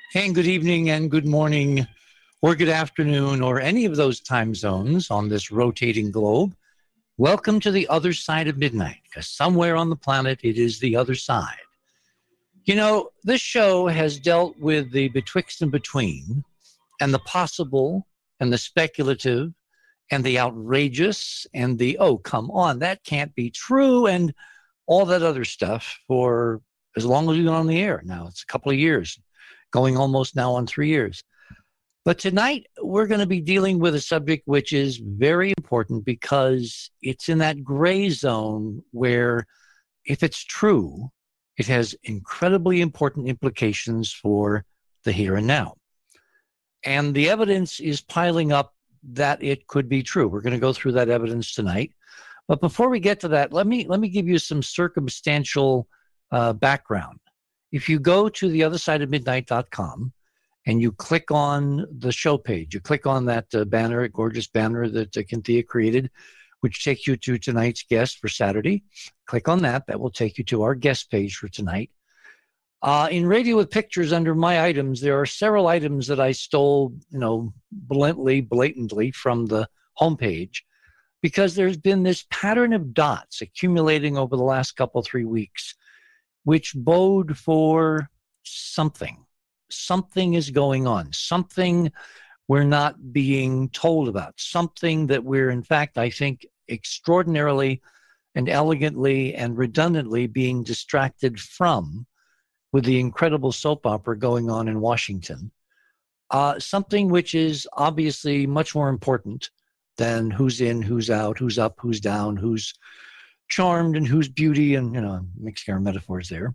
And good evening and good morning or good afternoon or any of those time zones on this rotating globe. Welcome to the other side of midnight, because somewhere on the planet it is the other side. You know, this show has dealt with the betwixt and between and the possible and the speculative and the outrageous and the, oh, come on, that can't be true, and all that other stuff for as long as we've been on the air. Now it's a couple of years, going almost now on 3 years. But tonight we're going to be dealing with a subject which is very important because it's in that gray zone where, if it's true, it has incredibly important implications for the here and now. And the evidence is piling up that it could be true. We're going to go through that evidence tonight. But before we get to that, let me give you some circumstantial background. If you go to theothersideofmidnight.com and you click on the show page, you click on that banner, a gorgeous banner that Cynthia created, which takes you to tonight's guest for Saturday. Click on that. That will take you to our guest page for tonight. In Radio with Pictures, under my items, there are several items that I stole, blatantly from the homepage, because there's been this pattern of dots accumulating over the last couple, 3 weeks, which bode for something. Something is going on, something we're not being told about, something that we're, in fact, I think, extraordinarily and elegantly and redundantly being distracted from with the incredible soap opera going on in Washington. Something which is obviously much more important than who's in, who's out, who's up, who's down, who's charmed and who's beauty, and, mixing our metaphors there.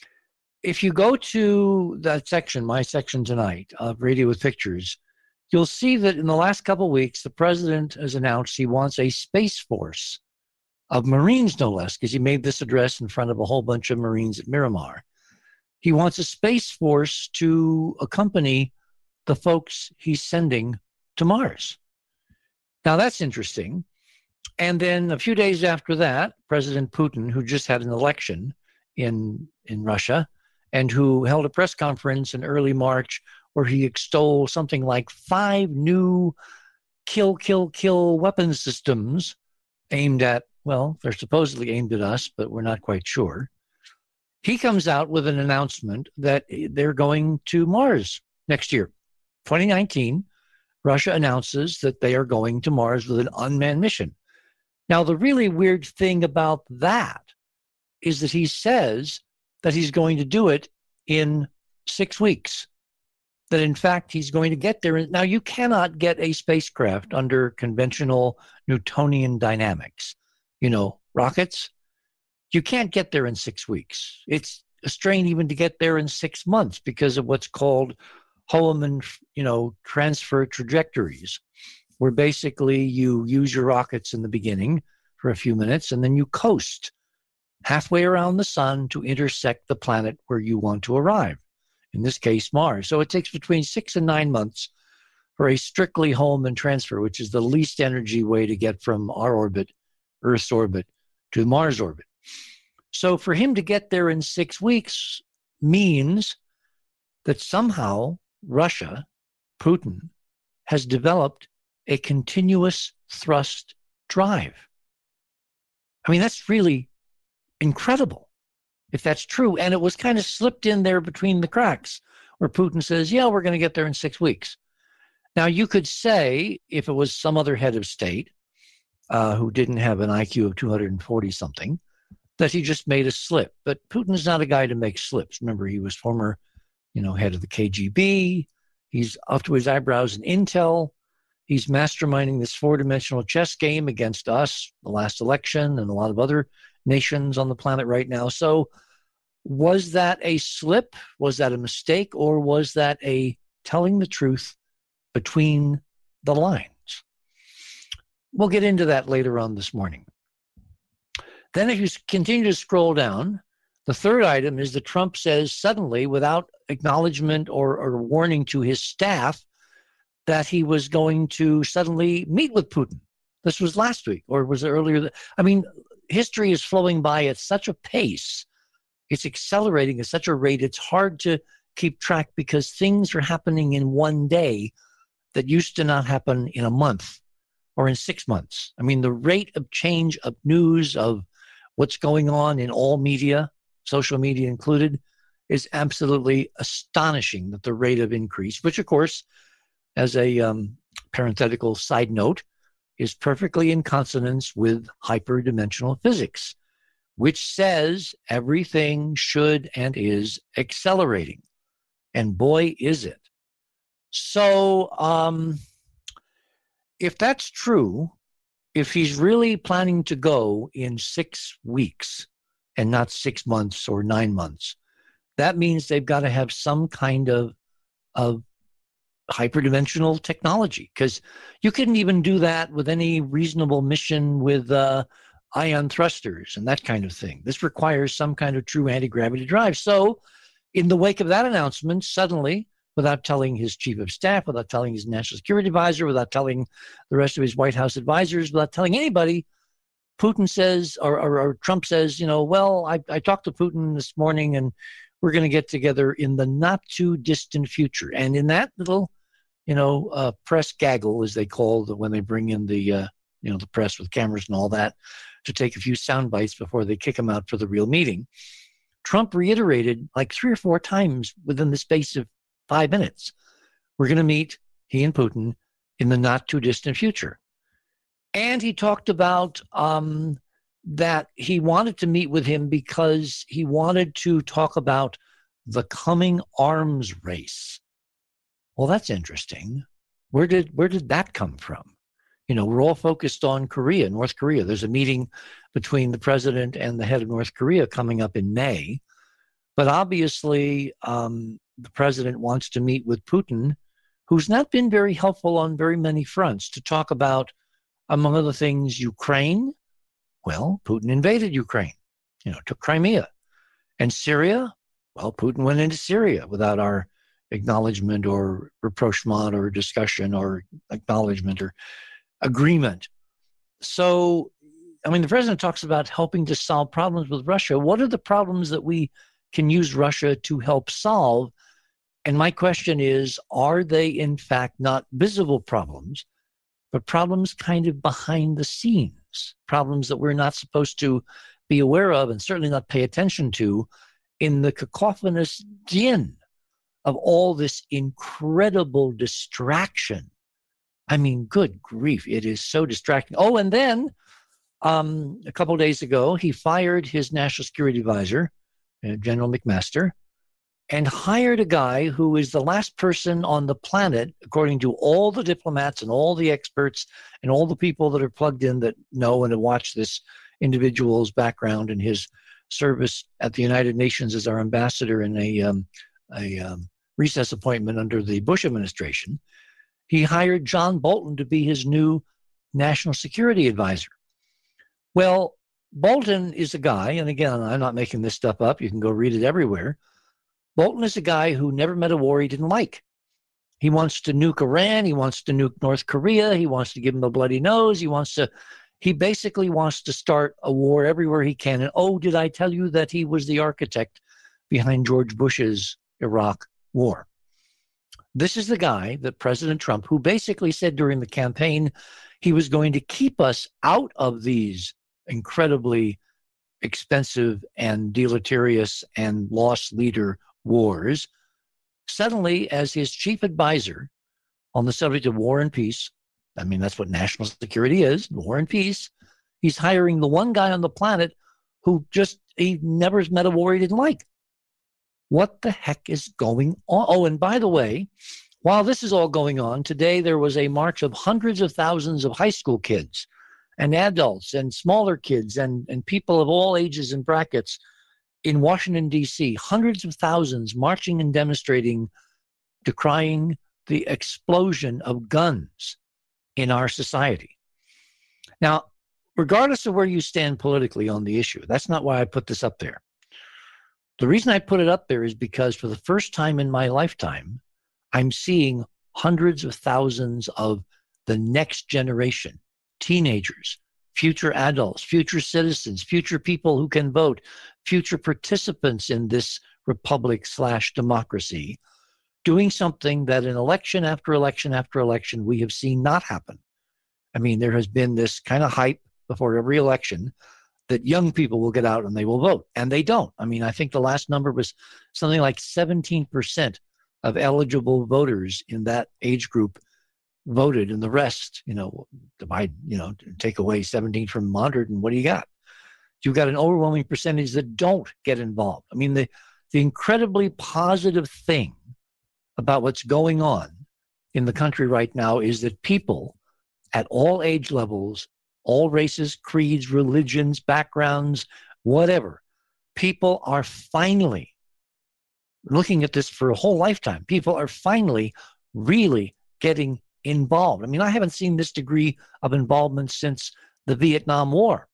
If you go to that section, my section tonight of Radio with Pictures, you'll see that in the last couple of weeks, the president has announced he wants a space force of Marines, no less, because he made this address in front of a whole bunch of Marines at Miramar. He wants a space force to accompany the folks he's sending to Mars. Now, that's interesting. And then a few days after that, President Putin, who just had an election in Russia and who held a press conference in early March where he extolled something like 5 new kill weapons systems aimed at, well, they're supposedly aimed at us, but we're not quite sure. He comes out with an announcement that they're going to Mars next year. 2019, Russia announces that they are going to Mars with an unmanned mission. Now, the really weird thing about that is that he says that he's going to do it in 6 weeks, that in fact he's going to get there. Now, you cannot get a spacecraft under conventional Newtonian dynamics. Rockets, you can't get there in 6 weeks. It's a strain even to get there in 6 months because of what's called Hohmann, transfer trajectories, where basically you use your rockets in the beginning for a few minutes and then you coast halfway around the sun to intersect the planet where you want to arrive, in this case, Mars. So it takes between 6 and 9 months for a strictly Hohmann transfer, which is the least energy way to get from our orbit, Earth's orbit, to Mars orbit. So for him to get there in 6 weeks means that somehow Russia, Putin, has developed a continuous thrust drive. I mean, that's really incredible if that's true. And it was kind of slipped in there between the cracks where Putin says, yeah, we're going to get there in 6 weeks. Now, you could say if it was some other head of state who didn't have an IQ of 240 something, that he just made a slip. But Putin is not a guy to make slips. Remember, he was former, head of the KGB. He's up to his eyebrows in intel. He's masterminding this 4-dimensional chess game against us, the last election, and a lot of other nations on the planet right now. So was that a slip? Was that a mistake? Or was that a telling the truth between the lines? We'll get into that later on this morning. Then if you continue to scroll down, the third item is that Trump says suddenly, without acknowledgement or warning to his staff, that he was going to suddenly meet with Putin. This was last week, or was it earlier? I mean, history is flowing by at such a pace. It's accelerating at such a rate. It's hard to keep track because things are happening in one day that used to not happen in a month or in 6 months. I mean, the rate of change of news, of what's going on in all media, social media included, is absolutely astonishing, that the rate of increase, which of course, as a parenthetical side note, is perfectly in consonance with hyperdimensional physics, which says everything should and is accelerating. And boy, is it. So if that's true, if he's really planning to go in 6 weeks and not 6 months or 9 months, that means they've got to have some kind of hyperdimensional technology, because you couldn't even do that with any reasonable mission with ion thrusters and that kind of thing. This requires some kind of true anti-gravity drive. So in the wake of that announcement, suddenly, without telling his chief of staff, without telling his national security advisor, without telling the rest of his White House advisors, without telling anybody, Putin says, or Trump says, well, I talked to Putin this morning and we're going to get together in the not too distant future. And in that little, press gaggle, as they call it when they bring in the press with cameras and all that, to take a few sound bites before they kick him out for the real meeting, Trump reiterated like 3 or 4 times within the space of 5 minutes, we're going to meet, he and Putin, in the not too distant future. And he talked about that he wanted to meet with him because he wanted to talk about the coming arms race. Well, that's interesting. Where did that come from? We're all focused on Korea, North Korea. There's a meeting between the president and the head of North Korea coming up in May. But obviously, the president wants to meet with Putin, who's not been very helpful on very many fronts, to talk about, among other things, Ukraine. Well, Putin invaded Ukraine, took Crimea. And Syria, well, Putin went into Syria without our acknowledgement or rapprochement or discussion or acknowledgement or agreement. So, the president talks about helping to solve problems with Russia. What are the problems that we can use Russia to help solve? And my question is, are they in fact not visible problems, but problems kind of behind the scenes, problems that we're not supposed to be aware of and certainly not pay attention to in the cacophonous din of all this incredible distraction? Good grief, it is so distracting. Oh, and then a couple of days ago, he fired his national security advisor, General McMaster, and hired a guy who is the last person on the planet, according to all the diplomats and all the experts and all the people that are plugged in that know and have watched this individual's background and his service at the United Nations as our ambassador in a recess appointment under the Bush administration. He hired John Bolton to be his new national security advisor. Well, Bolton is a guy, and again, I'm not making this stuff up. You can go read it everywhere. Bolton is a guy who never met a war he didn't like. He wants to nuke Iran. He wants to nuke North Korea. He wants to give them the bloody nose. He basically wants to start a war everywhere he can. And oh, did I tell you that he was the architect behind George Bush's Iraq war? This is the guy that President Trump, who basically said during the campaign he was going to keep us out of these incredibly expensive and deleterious and lost leader wars, suddenly, as his chief advisor on the subject of war and peace, that's what national security is, war and peace, he's hiring the one guy on the planet who he never has met a war he didn't like. What the heck is going on? Oh, and by the way, while this is all going on, today there was a march of hundreds of thousands of high school kids and adults and smaller kids and people of all ages and brackets in Washington, D.C., hundreds of thousands marching and demonstrating, decrying the explosion of guns in our society. Now, regardless of where you stand politically on the issue, that's not why I put this up there. The reason I put it up there is because for the first time in my lifetime, I'm seeing hundreds of thousands of the next generation, teenagers, future adults, future citizens, future people who can vote, future participants in this republic/democracy, doing something that in election after election after election we have seen not happen. I mean, there has been this kind of hype before every election that young people will get out and they will vote, and they don't. I mean, I think the last number was something like 17% of eligible voters in that age group voted, and the rest, divide, take away 17 from 100, and what do you got? You've got an overwhelming percentage that don't get involved. I mean, the incredibly positive thing about what's going on in the country right now is that people at all age levels, all races, creeds, religions, backgrounds, whatever, people are finally looking at this for a whole lifetime. People are finally really getting involved. I mean, I haven't seen this degree of involvement since the Vietnam War,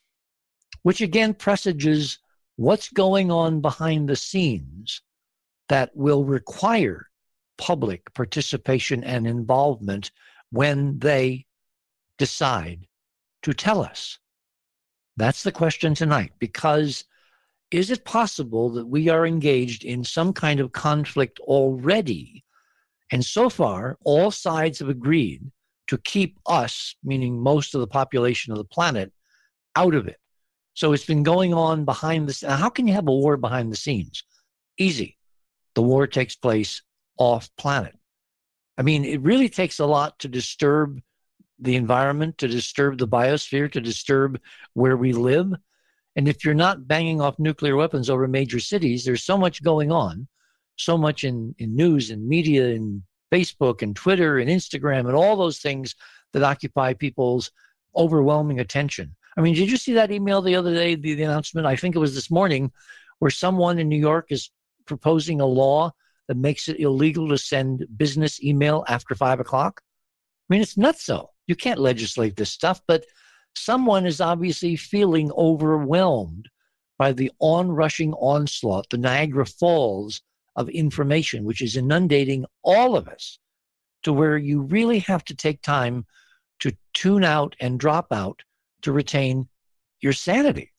which again presages what's going on behind the scenes that will require public participation and involvement when they decide to tell us. That's the question tonight, because is it possible that we are engaged in some kind of conflict already? And so far, all sides have agreed to keep us, meaning most of the population of the planet, out of it. So it's been going on behind the scenes. How can you have a war behind the scenes? Easy. The war takes place off planet. I mean, it really takes a lot to disturb the environment, to disturb the biosphere, to disturb where we live. And if you're not banging off nuclear weapons over major cities, there's so much going on, so much in news and media and Facebook and Twitter and Instagram and all those things that occupy people's overwhelming attention. I mean, did you see that email the other day, the announcement? I think it was this morning, where someone in New York is proposing a law that makes it illegal to send business email after 5 o'clock. I mean, it's nutso. You can't legislate this stuff, but someone is obviously feeling overwhelmed by the onrushing onslaught, the Niagara Falls of information, which is inundating all of us, to where you really have to take time to tune out and drop out to retain your sanity,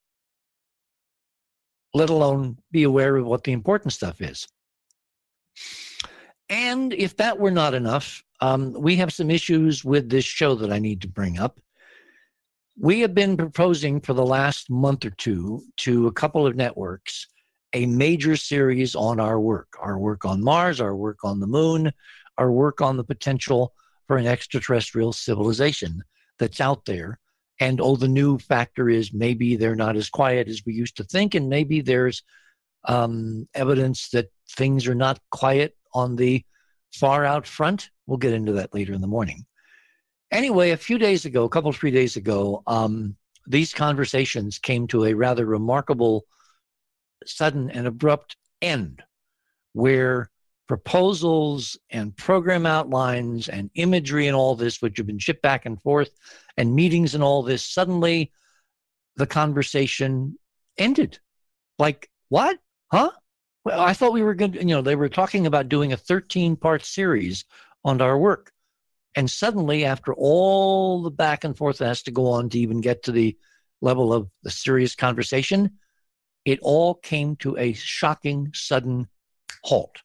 let alone be aware of what the important stuff is. And if that were not enough, we have some issues with this show that I need to bring up. We have been proposing for the last month or two to a couple of networks a major series on our work on Mars, our work on the moon, our work on the potential for an extraterrestrial civilization that's out there. And the new factor is maybe they're not as quiet as we used to think, and maybe there's evidence that things are not quiet on the far out front. We'll get into that later in the morning. Anyway, a few days ago, 3 days ago, these conversations came to a rather remarkable, sudden and abrupt end, where proposals and program outlines and imagery and all this, which have been shipped back and forth, and meetings and all this, suddenly the conversation ended. Like, what? Huh? Well, I thought we were going to, they were talking about doing a 13-part series on our work. And suddenly, after all the back and forth that has to go on to even get to the level of the serious conversation, it all came to a shocking, sudden halt.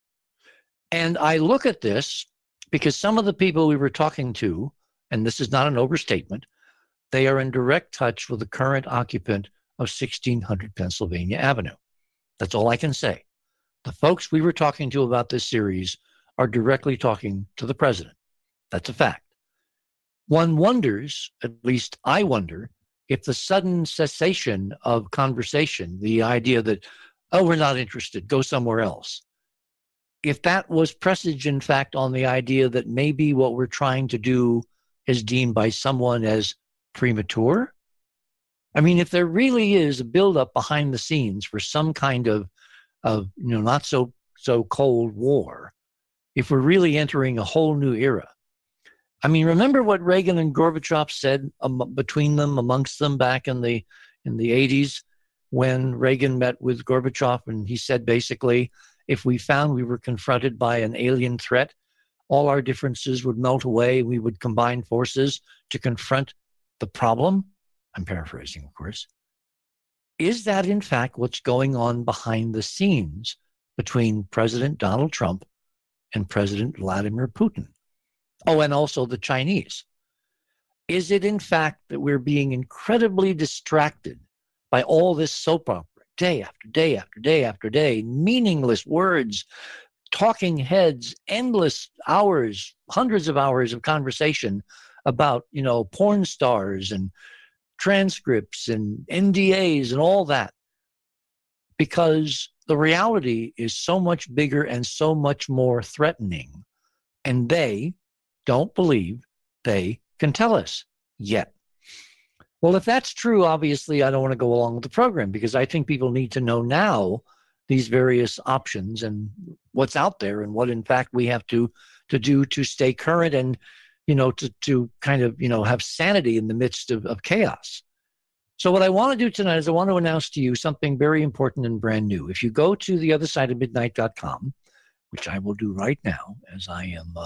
And I look at this because some of the people we were talking to, and this is not an overstatement, they are in direct touch with the current occupant of 1600 Pennsylvania Avenue. That's all I can say. The folks we were talking to about this series are directly talking to the president. That's a fact. One wonders, at least I wonder, if the sudden cessation of conversation, the idea that, we're not interested, go somewhere else, if that was presage, in fact, on the idea that maybe what we're trying to do is deemed by someone as premature. I mean, if there really is a buildup behind the scenes for some kind of not so cold war, if we're really entering a whole new era. I mean, remember what Reagan and Gorbachev said between them, amongst them, back in the 80s, when Reagan met with Gorbachev, and he said basically, if we found we were confronted by an alien threat, all our differences would melt away. We would combine forces to confront the problem. I'm paraphrasing, of course. Is that, in fact, what's going on behind the scenes between President Donald Trump and President Vladimir Putin? Oh, and also the Chinese. Is it, in fact, that we're being incredibly distracted by all this soap opera, day after day after day after day, meaningless words, talking heads, endless hours, hundreds of hours of conversation about, porn stars and transcripts and NDAs and all that? Because the reality is so much bigger and so much more threatening. And they don't believe they can tell us yet. Well, if that's true, obviously, I don't want to go along with the program, because I think people need to know now these various options and what's out there and what, in fact, we have to do to stay current and, to kind of, have sanity in the midst of chaos. So what I want to do tonight is I want to announce to you something very important and brand new. If you go to theothersideofmidnight.com, which I will do right now as I am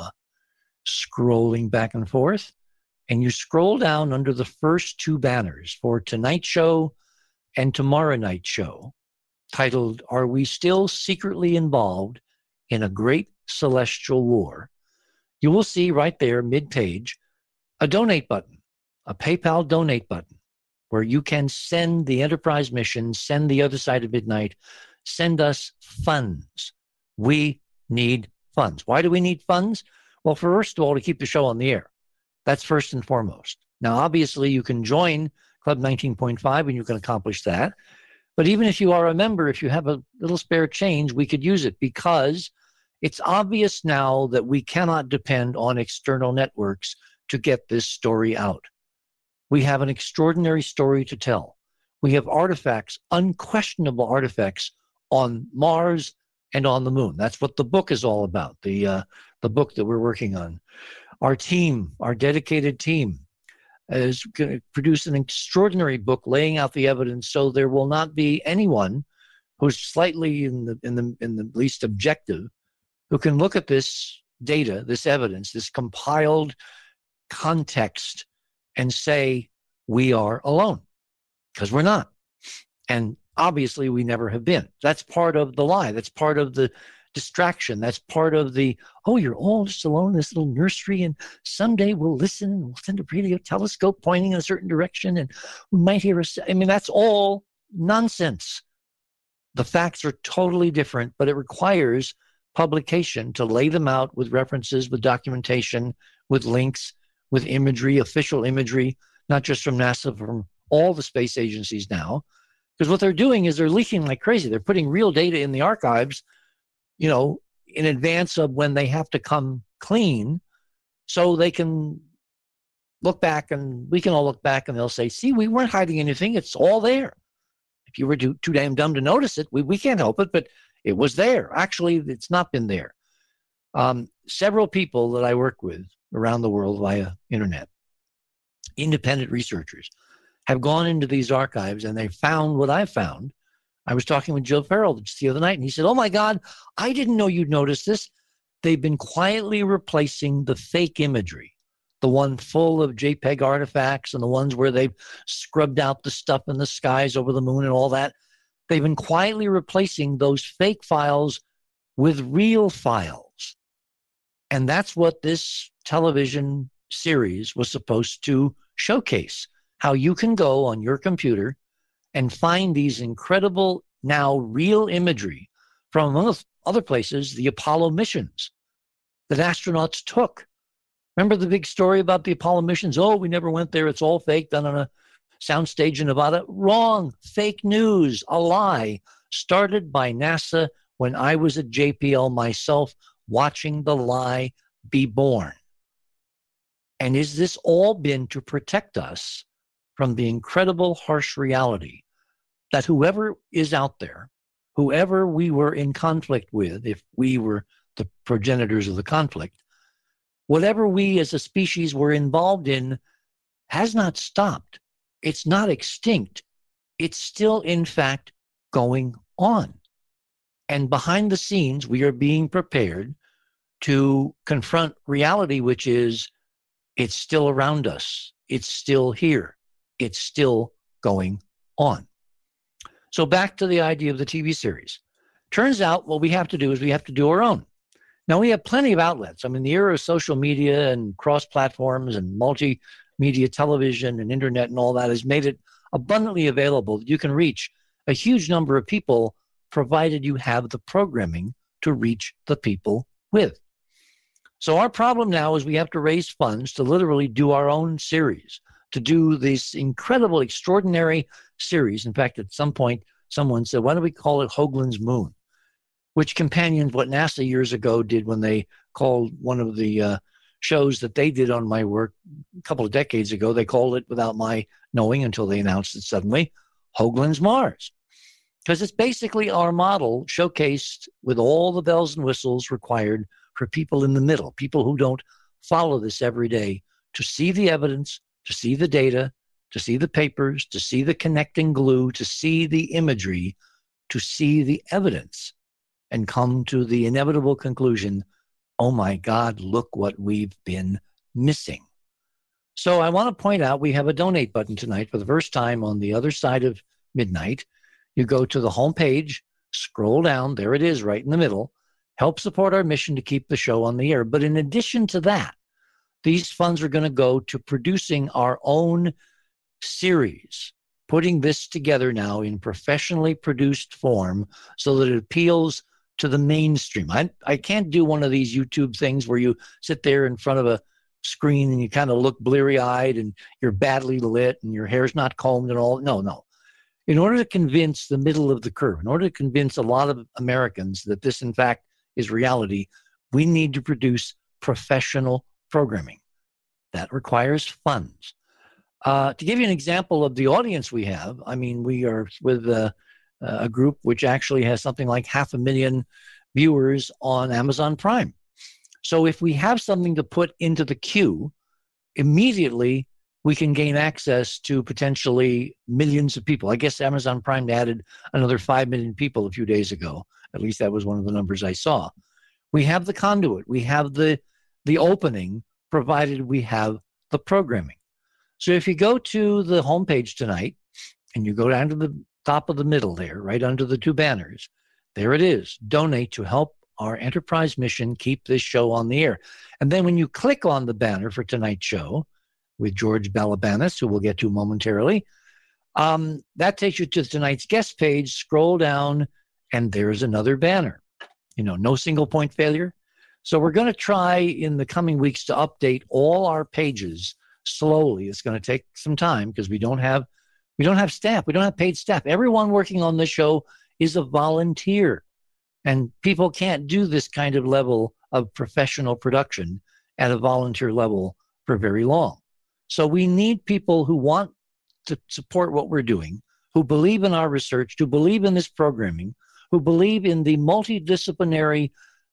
scrolling back and forth, and you scroll down under the first two banners for tonight's show and tomorrow night's show, titled, "Are We Still Secretly Involved in a Great Celestial War?" you will see right there, mid-page, a donate button, a PayPal donate button, where you can send the Enterprise mission, send the Other Side of Midnight, send us funds. We need funds. Why do we need funds? Well, first of all, to keep the show on the air. That's first and foremost. Now, obviously, you can join Club 19.5 and you can accomplish that. But even if you are a member, if you have a little spare change, we could use it, because it's obvious now that we cannot depend on external networks to get this story out. We have an extraordinary story to tell. We have artifacts, unquestionable artifacts, on Mars and on the moon. That's what the book is all about, the book that we're working on. Our team, our dedicated team, is going to produce an extraordinary book laying out the evidence, so there will not be anyone who's slightly in the least objective who can look at this data, this evidence, this compiled context, and say we are alone, because we're not. And obviously we never have been. That's part of the lie. That's part of the distraction. That's part of the, oh, you're all just alone in this little nursery, and someday we'll listen and we'll send a radio telescope pointing in a certain direction and we might hear that's all nonsense. The facts are totally different, but it requires publication to lay them out with references, with documentation, with links, with imagery, official imagery, not just from NASA, from all the space agencies now. Because what they're doing is they're leaking like crazy. They're putting real data in the archives, in advance of when they have to come clean, so they can look back, and we can all look back and they'll say, see, we weren't hiding anything. It's all there. If you were too damn dumb to notice it, we can't help it, but it was there. Actually, it's not been there. Several people that I work with around the world via internet, independent researchers, have gone into these archives and they found what I found. I was talking with Joe Farrell just the other night, and he said, oh my God, I didn't know you'd noticed this. They've been quietly replacing the fake imagery, the one full of JPEG artifacts and the ones where they've scrubbed out the stuff in the skies over the moon and all that. They've been quietly replacing those fake files with real files. And that's what this television series was supposed to showcase, how you can go on your computer and find these incredible, now real imagery from, among other places, the Apollo missions that astronauts took. Remember the big story about the Apollo missions? Oh, we never went there. It's all fake, done on a soundstage in Nevada. Wrong. Fake news. A lie. Started by NASA when I was at JPL myself, watching the lie be born. And is this all been to protect us from the incredible harsh reality that whoever is out there, whoever we were in conflict with, if we were the progenitors of the conflict, whatever we as a species were involved in has not stopped. It's not extinct. It's still, in fact, going on. And behind the scenes, we are being prepared to confront reality, which is it's still around us. It's still here. It's still going on. So back to the idea of the TV series. Turns out what we have to do is we have to do our own. Now, we have plenty of outlets. I mean, the era of social media and cross platforms and multimedia television and internet and all that has made it abundantly available. You can reach a huge number of people, provided you have the programming to reach the people with. So our problem now is we have to raise funds to literally do our own series, to do this incredible, extraordinary series. In fact, at some point, someone said, why don't we call it Hoagland's Moon? Which companions what NASA years ago did when they called one of the shows that they did on my work a couple of decades ago. They called it, without my knowing until they announced it suddenly, Hoagland's Mars. Because it's basically our model showcased with all the bells and whistles required for people in the middle, people who don't follow this every day, to see the evidence, to see the data, to see the papers, to see the connecting glue, to see the imagery, to see the evidence, and come to the inevitable conclusion, oh my God, look what we've been missing. So I want to point out we have a donate button tonight for the first time on the other side of midnight. You go to the homepage, scroll down, there it is right in the middle, help support our mission to keep the show on the air. But in addition to that, these funds are going to go to producing our own series, putting this together now in professionally produced form so that it appeals to the mainstream. I can't do one of these YouTube things where you sit there in front of a screen and you kind of look bleary-eyed and you're badly lit and your hair's not combed and all. No. In order to convince the middle of the curve, in order to convince a lot of Americans that this, in fact, is reality, we need to produce professional programming. That requires funds. To give you an example of the audience we have, I mean, we are with a group which actually has something like 500,000 viewers on Amazon Prime. So if we have something to put into the queue, immediately we can gain access to potentially millions of people. I guess Amazon Prime added another 5 million people a few days ago. At least that was one of the numbers I saw. We have the conduit. We have the opening, provided we have the programming. So if you go to the homepage tonight and you go down to the top of the middle there, right under the two banners, there it is, donate to help our enterprise mission keep this show on the air. And then when you click on the banner for tonight's show with George Balabanis, who we'll get to momentarily, that takes you to tonight's guest page. Scroll down and there's another banner. You know, no single point failure. So we're going to try in the coming weeks to update all our pages slowly. It's going to take some time because we don't have staff. We don't have paid staff. Everyone working on this show is a volunteer. And people can't do this kind of level of professional production at a volunteer level for very long. So we need people who want to support what we're doing, who believe in our research, who believe in this programming, who believe in the multidisciplinary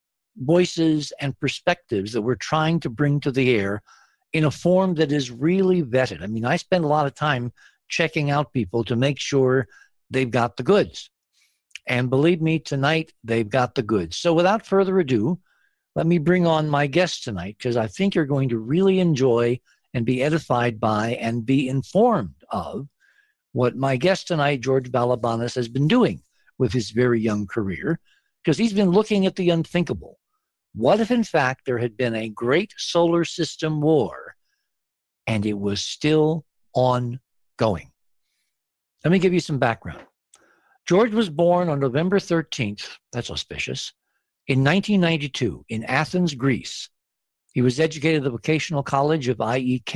voices and perspectives that we're trying to bring to the air in a form that is really vetted. I mean, I spend a lot of time checking out people to make sure they've got the goods. And believe me, tonight, they've got the goods. So without further ado, let me bring on my guest tonight, because I think you're going to really enjoy and be edified by and be informed of what my guest tonight, George Balabanis, has been doing with his very young career, because he's been looking at the unthinkable. What if, in fact, there had been a great solar system war and it was still ongoing? Let me give you some background. George was born on November 13th, that's auspicious, in 1992 in Athens, Greece. He was educated at the Vocational College of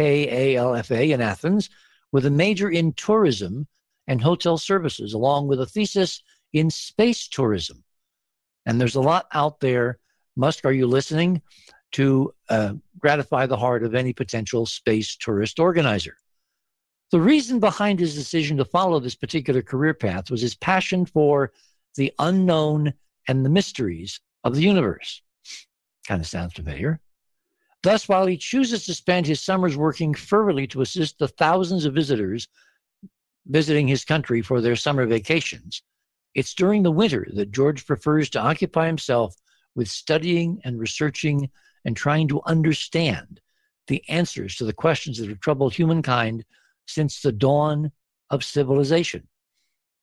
IEKALFA in Athens with a major in tourism and hotel services, along with a thesis in space tourism. And there's a lot out there. Musk, are you listening? To gratify the heart of any potential space tourist organizer. The reason behind his decision to follow this particular career path was his passion for the unknown and the mysteries of the universe. Kind of sounds familiar. Thus, while he chooses to spend his summers working fervently to assist the thousands of visitors visiting his country for their summer vacations, it's during the winter that George prefers to occupy himself with studying and researching and trying to understand the answers to the questions that have troubled humankind since the dawn of civilization.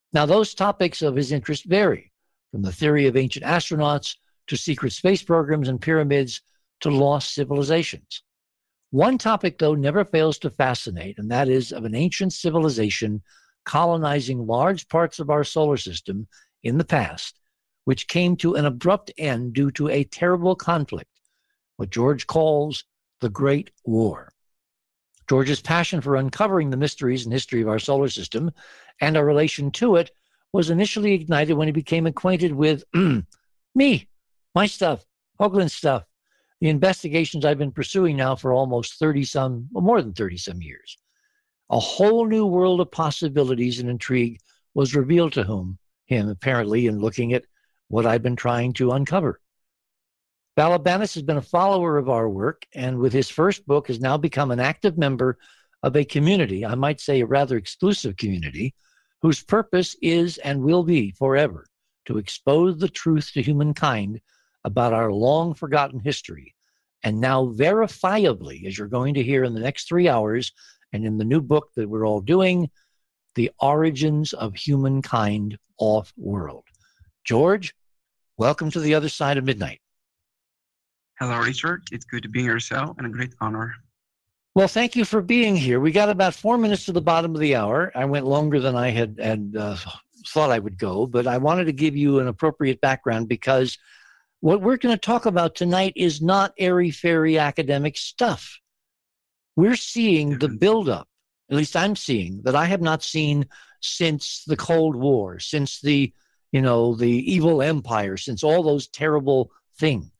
Now, those topics of his interest vary, from the theory of ancient astronauts to secret space programs and pyramids to lost civilizations. One topic, though, never fails to fascinate, and that is of an ancient civilization colonizing large parts of our solar system in the past, which came to an abrupt end due to a terrible conflict, what George calls the Great War. George's passion for uncovering the mysteries and history of our solar system and our relation to it was initially ignited when he became acquainted with me, my stuff, Hoagland's stuff, the investigations I've been pursuing now for almost 30-some, well, more than 30-some years. A whole new world of possibilities and intrigue was revealed to him apparently, in looking at what I've been trying to uncover. Balabanis has been a follower of our work, and with his first book has now become an active member of a community, I might say a rather exclusive community, whose purpose is and will be forever to expose the truth to humankind about our long-forgotten history, and now verifiably, as you're going to hear in the next 3 hours, and in the new book that we're all doing, The Origins of Humankind Off-World. George, welcome to the other side of midnight. Hello, Richard. It's good to be here, Sal, and a great honor. Well, thank you for being here. We got about 4 minutes to the bottom of the hour. I went longer than I had thought I would go, but I wanted to give you an appropriate background because what we're going to talk about tonight is not airy-fairy academic stuff. We're seeing the buildup, at least I'm seeing, that I have not seen since the Cold War, since the evil empire, since all those terrible things.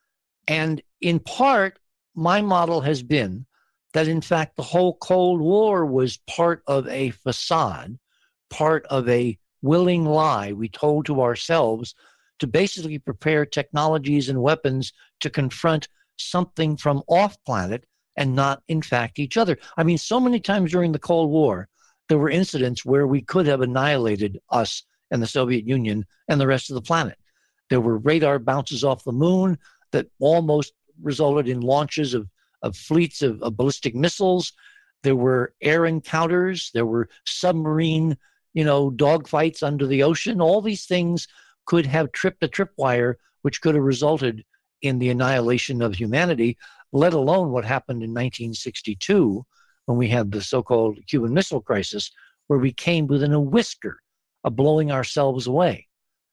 And in part, my model has been that, in fact, the whole Cold War was part of a facade, part of a willing lie we told to ourselves to basically prepare technologies and weapons to confront something from off-planet and not, in fact, each other. I mean, so many times during the Cold War, there were incidents where we could have annihilated us and the Soviet Union and the rest of the planet. There were radar bounces off the moon that almost resulted in launches of fleets of ballistic missiles. There were air encounters. There were submarine, dogfights under the ocean. All these things could have tripped a tripwire, which could have resulted in the annihilation of humanity, let alone what happened in 1962 when we had the so-called Cuban Missile Crisis, where we came within a whisker of blowing ourselves away.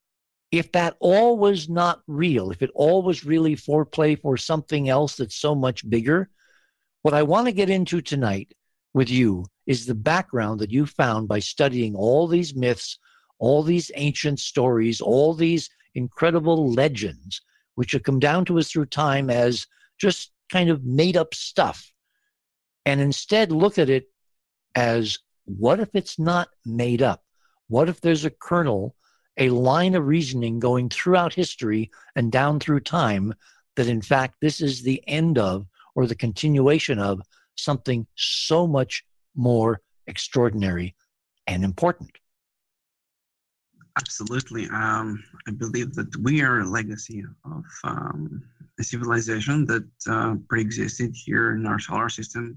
If that all was not real, if it all was really foreplay for something else that's so much bigger, what I want to get into tonight with you is the background that you found by studying all these myths, all these ancient stories, all these incredible legends, which have come down to us through time as just kind of made up stuff. And instead look at it as, what if it's not made up? What if there's a kernel, a line of reasoning going throughout history and down through time, that in fact this is the end of, or the continuation of, something so much more extraordinary and important? Absolutely. I believe that we are a legacy of a civilization that pre-existed here in our solar system,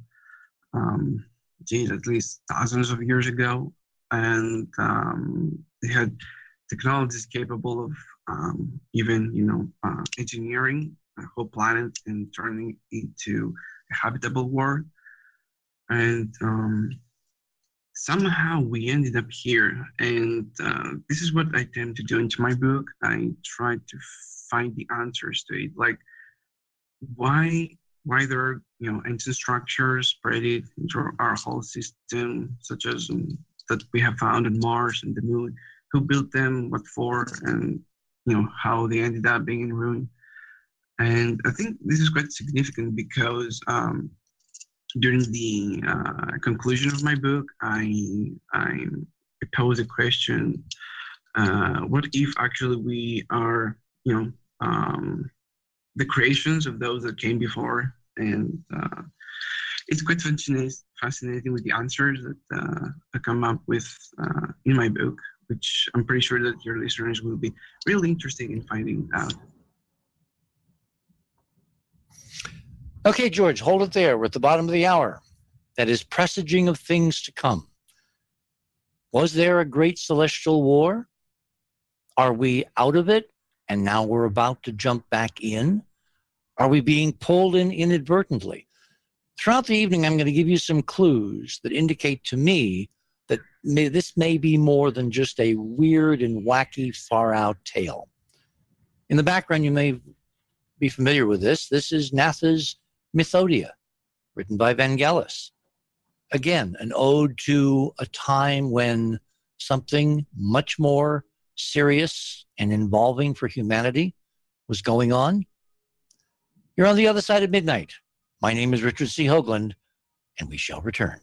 at least thousands of years ago. And they had technologies capable of even, engineering a whole planet and turning it into a habitable world. And somehow we ended up here. And this is what I tend to do into my book. I try to find the answers to it, like why there are ancient structures spread into our whole system, such as that we have found on Mars and the Moon. Who built them, what for, and how they ended up being in ruin. And I think this is quite significant because during the conclusion of my book, I pose a question: what if actually we are, the creations of those that came before? And it's quite fascinating with the answers that I come up with in my book, which I'm pretty sure that your listeners will be really interested in finding out. Okay, George, hold it there. We're at the bottom of the hour. That is presaging of things to come. Was there a great celestial war? Are we out of it and now we're about to jump back in? Are we being pulled in inadvertently? Throughout the evening, I'm going to give you some clues that indicate to me that this may be more than just a weird and wacky, far-out tale. In the background, you may be familiar with this. This is Natha's Mythodia, written by Vangelis. Again, an ode to a time when something much more serious and involving for humanity was going on. You're on the other side of midnight. My name is Richard C. Hoagland, and we shall return.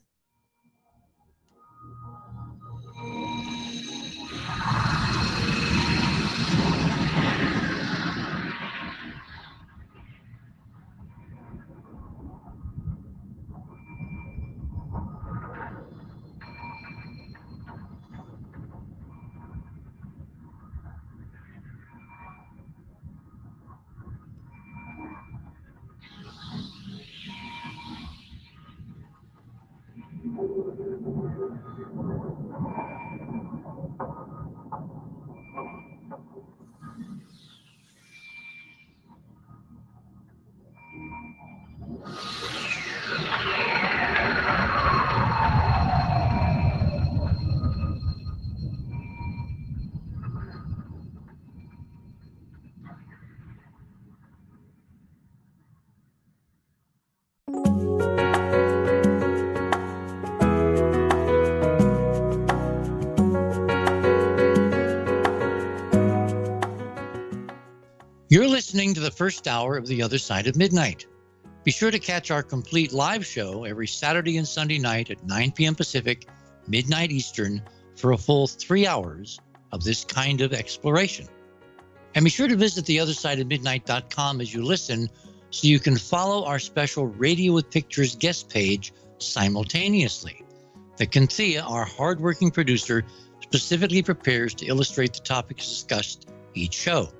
You're listening to the first hour of The Other Side of Midnight. Be sure to catch our complete live show every Saturday and Sunday night at 9 p.m. Pacific, midnight Eastern, for a full 3 hours of this kind of exploration. And be sure to visit theothersideofmidnight.com as you listen so you can follow our special Radio with Pictures guest page simultaneously that Cynthia, our hardworking producer, specifically prepares to illustrate the topics discussed each show.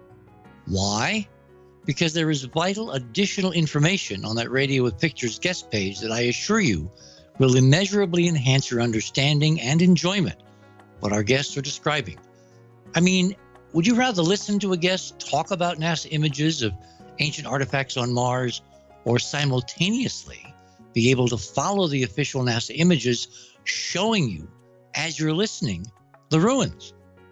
Why? Because there is vital additional information on that Radio with Pictures guest page that I assure you will immeasurably enhance your understanding and enjoyment of what our guests are describing. I mean, would you rather listen to a guest talk about NASA images of ancient artifacts on Mars, or simultaneously be able to follow the official NASA images showing you, as you're listening, the ruins?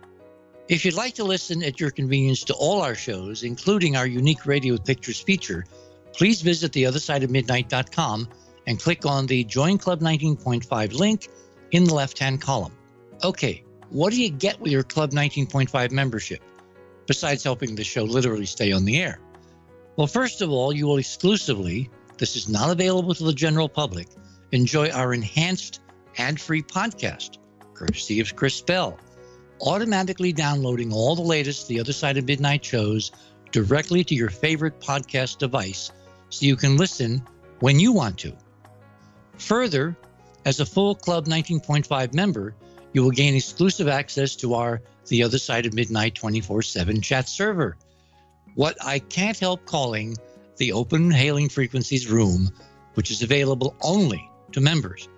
If you'd like to listen at your convenience to all our shows, including our unique Radio with Pictures feature, please visit theothersideofmidnight.com and click on the Join Club 19.5 link in the left-hand column. Okay, what do you get with your Club 19.5 membership, besides helping the show literally stay on the air? Well, first of all, you will exclusively, this is not available to the general public, enjoy our enhanced ad-free podcast, courtesy of Chris Bell, automatically downloading all the latest The Other Side of Midnight shows directly to your favorite podcast device so you can listen when you want to. Further, as a full Club 19.5 member, you will gain exclusive access to our The Other Side of Midnight 24/7 chat server, what I can't help calling the Open Hailing Frequencies room, which is available only to members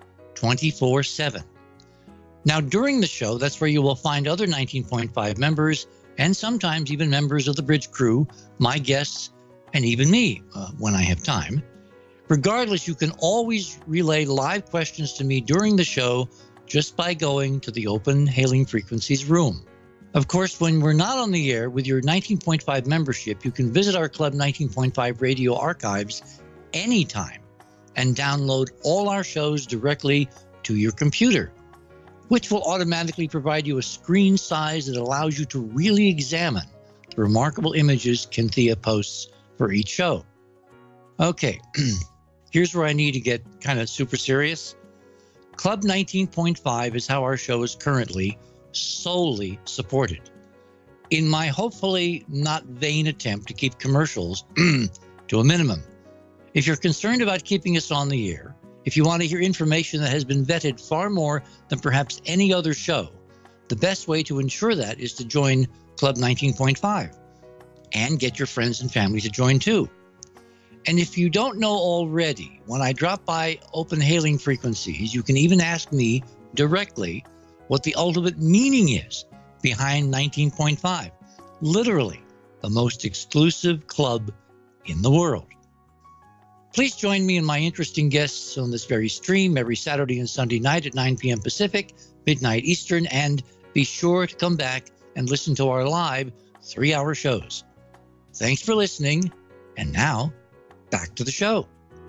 24/7. Now, during the show, that's where you will find other 19.5 members and sometimes even members of the bridge crew, my guests, and even me when I have time. Regardless, you can always relay live questions to me during the show just by going to the Open Hailing Frequencies room. Of course, when we're not on the air with your 19.5 membership, you can visit our Club 19.5 radio archives anytime and download all our shows directly to your computer, which will automatically provide you a screen size that allows you to really examine the remarkable images Cynthia posts for each show. Okay, here's where I need to get kind of super serious. Club 19.5 is how our show is currently solely supported. In my hopefully not vain attempt to keep commercials to a minimum. If you're concerned about keeping us on the air, if you want to hear information that has been vetted far more than perhaps any other show, the best way to ensure that is to join Club 19.5 and get your friends and family to join too. And if you don't know already, when I drop by Open Hailing Frequencies, you can even ask me directly what the ultimate meaning is behind 19.5. Literally, the most exclusive club in the world. Please join me and my interesting guests on this very stream every Saturday and Sunday night at 9 p.m. Pacific, midnight Eastern, and be sure to come back and listen to our live 3-hour shows. Thanks for listening, and now, back to the show.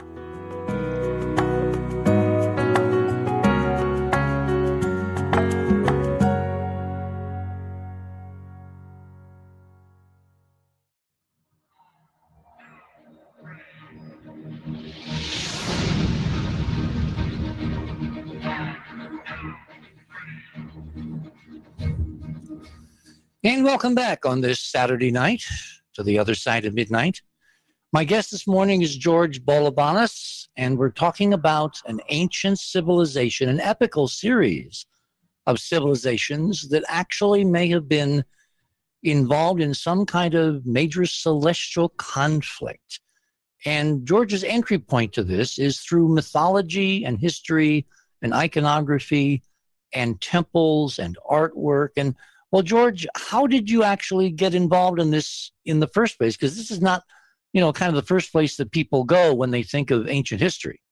And welcome back on this Saturday night to the other side of midnight. My guest this morning is George Bolobanas, and we're talking about an ancient civilization, an epical series of civilizations that actually may have been involved in some kind of major celestial conflict. And George's entry point to this is through mythology and history and iconography and temples and artwork. And well, George, how did you actually get involved in this in the first place? Because this is not, kind of the first place that people go when they think of ancient history.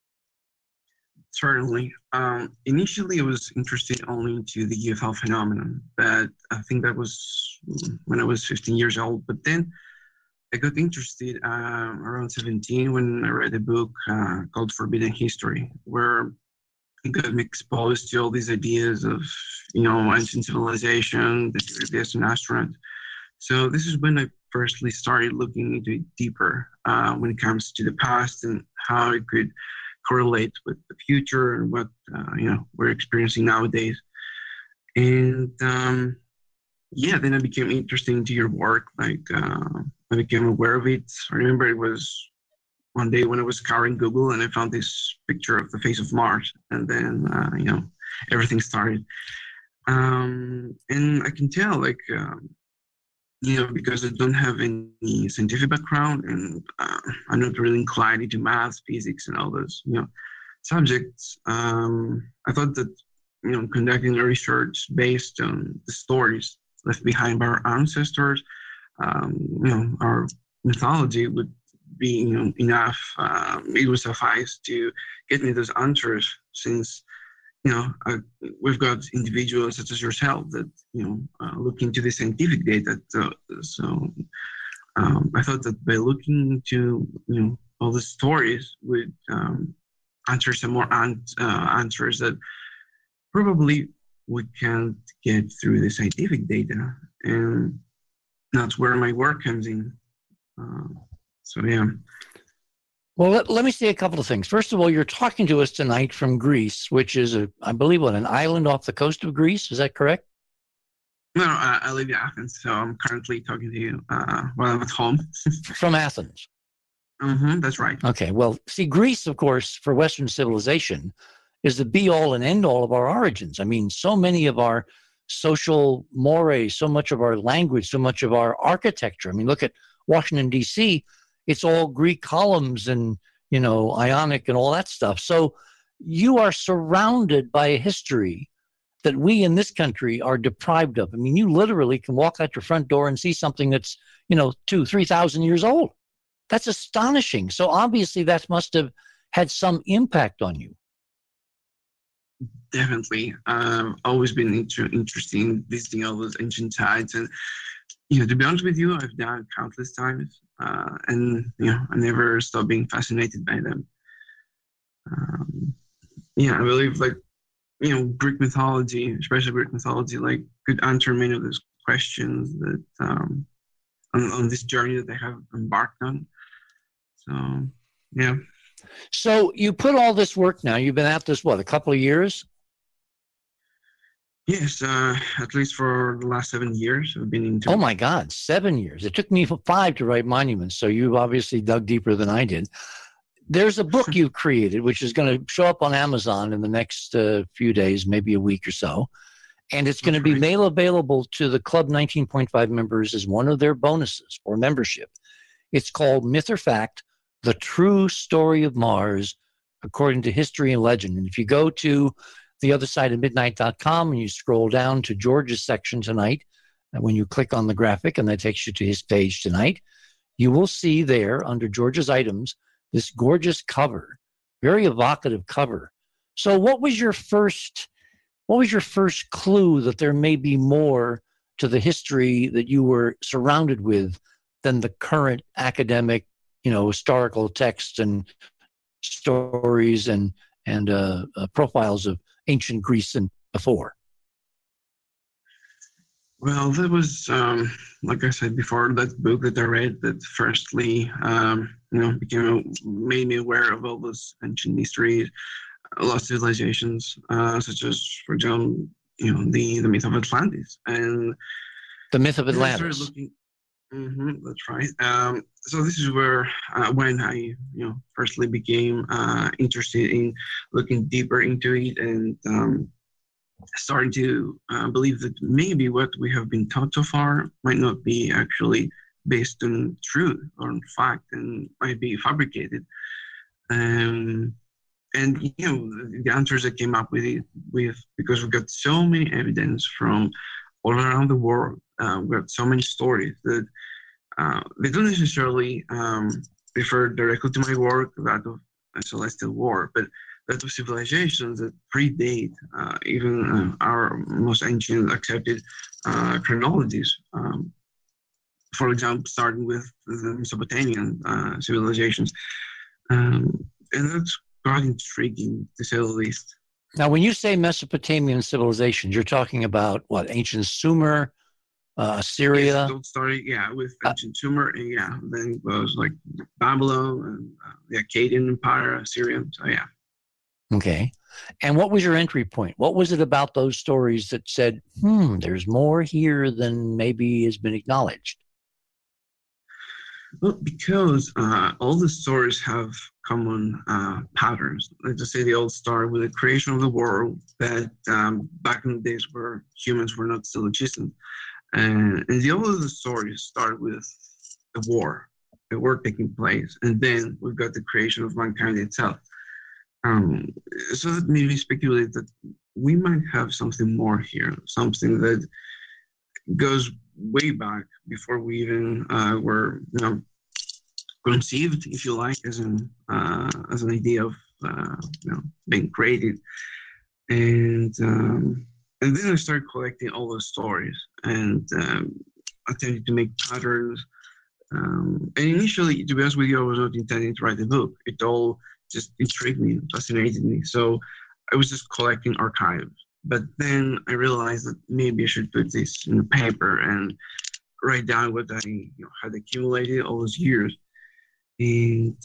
Certainly. Initially, I was interested only into the UFO phenomenon, but I think that was when I was 15 years old. But then I got interested around 17 when I read a book called Forbidden History, where it got me exposed to all these ideas of, ancient civilization, the there's an astronaut. So this is when I firstly started looking into it deeper when it comes to the past and how it could correlate with the future and what, we're experiencing nowadays. And then I became interested into your work. I became aware of it. I remember it was one day when I was scouring Google and I found this picture of the face of Mars, and then everything started. And I can tell, because I don't have any scientific background and I'm not really inclined into math, physics, and all those subjects. I thought that conducting research based on the stories left behind by our ancestors, our mythology would be enough. It would suffice to get me those answers, since we've got individuals such as yourself that look into the scientific data. So I thought that by looking into all the stories would answer some more answers that probably we can't get through the scientific data, and that's where my work comes in. Well, let me say a couple of things. First of all, you're talking to us tonight from Greece, which is, I believe, an island off the coast of Greece. Is that correct? No, I live in Athens, so I'm currently talking to you while I'm at home. From Athens? Mm-hmm, that's right. Okay. Well, see, Greece, of course, for Western civilization, is the be-all and end-all of our origins. I mean, so many of our social mores, so much of our language, so much of our architecture. I mean, look at Washington, D.C., it's all Greek columns and, Ionic and all that stuff. So you are surrounded by a history that we in this country are deprived of. I mean, you literally can walk out your front door and see something that's, 2,000-3,000 years old. That's astonishing. So obviously that must have had some impact on you. Definitely. Always been interested in visiting all those ancient sites. And, to be honest with you, I've done it countless times. And I never stopped being fascinated by them. I believe Greek mythology, especially Greek mythology, could answer many of those questions that on this journey that they have embarked on. So, yeah. So you put all this work now. You've been at this, a couple of years? Yes, at least for the last 7 years, I've been into. Oh my God, 7 years! It took me 5 to write Monuments, so you've obviously dug deeper than I did. There's a book you've created, which is going to show up on Amazon in the next few days, maybe a week or so, and it's going to be made available to the Club 19.5 members as one of their bonuses for membership. It's called Myth or Fact: The True Story of Mars According to History and Legend. And if you go to theothersideofmidnight.com, and you scroll down to George's section tonight. And when you click on the graphic, and that takes you to his page tonight, you will see there under George's items this gorgeous cover, very evocative cover. So what was your first clue that there may be more to the history that you were surrounded with than the current academic, historical texts and stories and profiles of ancient Greece and before? Well, that was, like I said before, that book that I read that firstly, made me aware of all those ancient mysteries, lost civilizations, such as, for example, the myth of Atlantis. And the myth of Atlantis. That's right. So this is where, when I, firstly became interested in looking deeper into it and starting to believe that maybe what we have been taught so far might not be actually based on truth or on fact and might be fabricated. And the answers that came up with because we've got so many evidence from all around the world. We've got so many stories that they don't necessarily refer directly to my work, that of Celestial War, but that of civilizations that predate even our most ancient accepted chronologies. For example, starting with the Mesopotamian civilizations. And that's quite intriguing, to say the least. Now, when you say Mesopotamian civilizations, you're talking about what? Ancient Sumer, Assyria? Yes, started, with ancient Sumer, and then it was like Babylon and the Akkadian Empire, Assyria. So, yeah. Okay. And what was your entry point? What was it about those stories that said, there's more here than maybe has been acknowledged? Well, because all the stories have common patterns. Let's just say they all start with the creation of the world, that back in the days where humans were not still existent. And the all of the stories start with a war taking place. And then we've got the creation of mankind itself. So that made me speculate that we might have something more here, something that goes way back before we even were conceived, if you like, as an idea of being created. And then I started collecting all those stories and attempted to make patterns. And initially, to be honest with you, I was not intending to write a book. It all just intrigued me, fascinated me. So I was just collecting archives. But then I realized that maybe I should put this in a paper and write down what I had accumulated all those years. And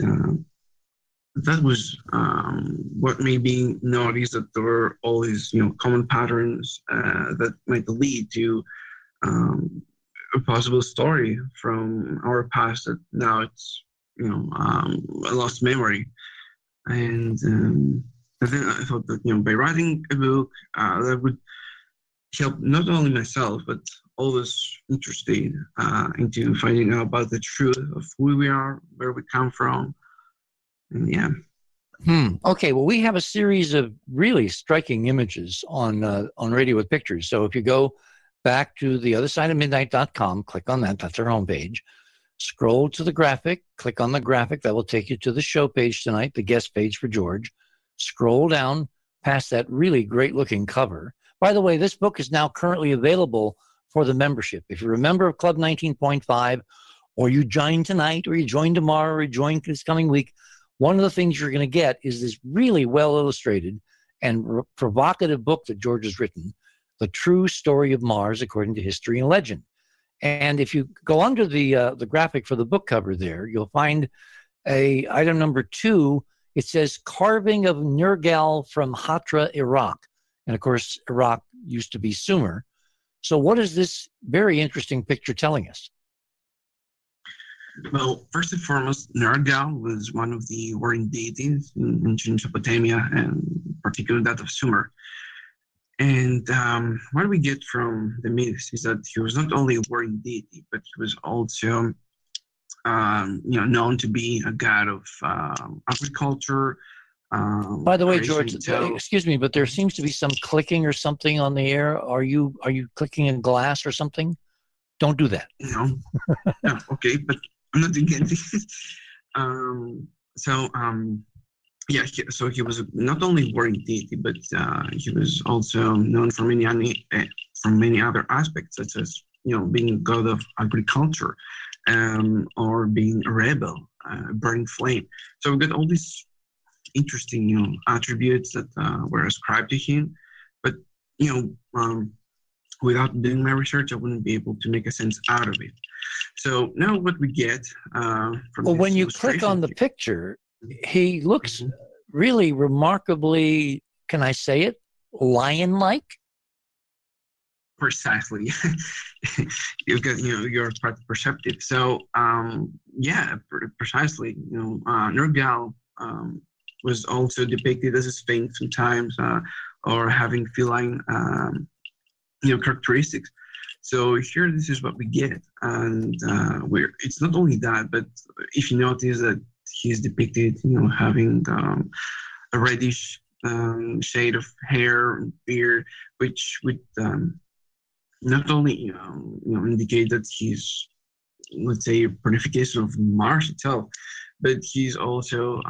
that was what made me notice that there were all these common patterns that might lead to a possible story from our past that now it's a lost memory. And then I thought that by writing a book that would help not only myself but all those interested into finding out about the truth of who we are, where we come from, and yeah. Okay, well, we have a series of really striking images on Radio with Pictures. So if you go back to theothersideofmidnight.com, click on that. That's our homepage. Scroll to the graphic, click on the graphic. That will take you to the show page tonight, the guest page for George. Scroll down past that really great-looking cover. By the way, this book is now currently available for the membership. If you're a member of Club 19.5, or you join tonight, or you join tomorrow, or you join this coming week, one of the things you're going to get is this really well-illustrated and provocative book that George has written, The True Story of Mars According to History and Legend. And if you go under the graphic for the book cover there, you'll find item number 2. It says carving of Nergal from Hatra, Iraq. And of course, Iraq used to be Sumer. So what is this very interesting picture telling us? Well, first and foremost, Nergal was one of the warring deities in ancient Mesopotamia, and particularly that of Sumer. And what we get from the myths is that he was not only a warring deity, but he was also known to be a god of agriculture, By the way, George, creation. So excuse me, but there seems to be some clicking or something on the air. Are you clicking in glass or something? Don't do that. no, no, okay, but I'm not doing anything. um, so yeah, so he was not only warring deity, but he was also known for many other aspects, such as being god of agriculture, or being a rebel, burning flame. So we got all these interesting attributes that were ascribed to him, but you know um, without doing my research, I wouldn't be able to make a sense out of it. So now what we get from Well, this when you click illustration on the here. picture, he looks Mhm. really remarkably, can I say it, lion-like? Precisely. You've got you're quite perceptive. So yeah, precisely. Nergal was also depicted as a sphinx sometimes, or having feline characteristics. So here, this is what we get, and we're it's not only that, but if you notice that he's depicted, having a reddish shade of hair, beard, which would not only indicate that he's, let's say, a personification of Mars itself, but he's also